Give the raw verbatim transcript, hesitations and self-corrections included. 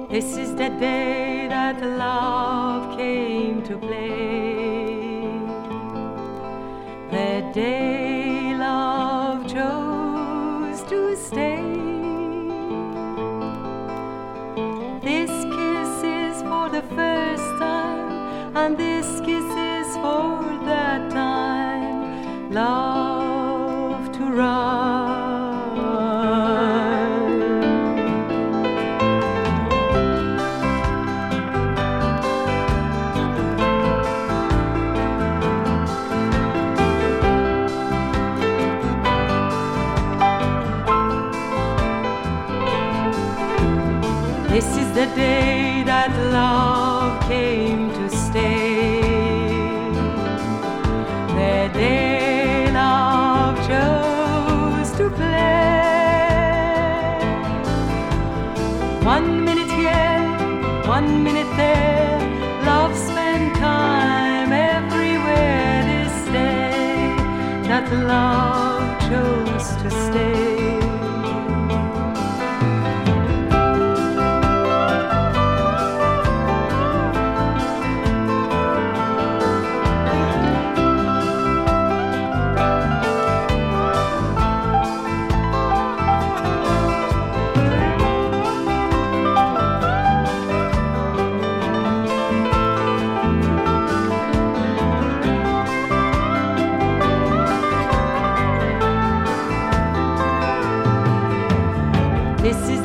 This is the day that love came to play, the day love chose to stay. This kiss is for the first time, and this kiss is for that time love to run. This is the day that love came to stay, the day love chose to play. One minute here, one minute there, love spent time everywhere this day that love chose to stay. This is